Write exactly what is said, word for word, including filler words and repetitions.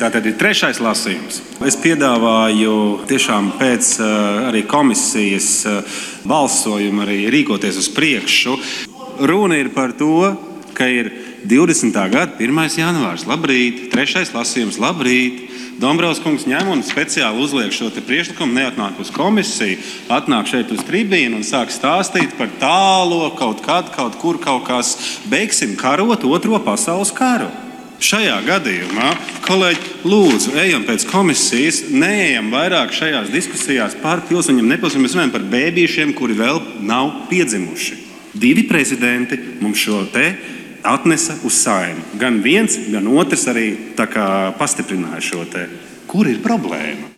tātad ir trešais lasījums. Es piedāvāju tiešām pēc arī komisijas balsojuma arī rīkoties uz priekšu. Runa ir par to, ka ir divdesmitā gada pirmais janvārs. Labrīt, trešais lasījums, labrīt. Dombrovs kungs ņem un speciāli uzliek šo priekšlikumu, neatnāk uz komisiju, atnāk šeit uz tribīnu un sāk stāstīt par tālo, kaut kad, kaut kur, kaut kas. Beigsim karot otro pasaules karu. Šajā gadījumā, kolēģi, lūdzu, ejam pēc komisijas, neejam vairāk šajās diskusijās par pilsoņiem, nepilsoņiem, mēs runājam par bēbīšiem, kuri vēl nav piedzimuši. Divi prezidenti mums šo te atnesa uz Saeimu. Gan viens, gan otrs arī tā kā pastiprināja šo te. Kur ir problēma?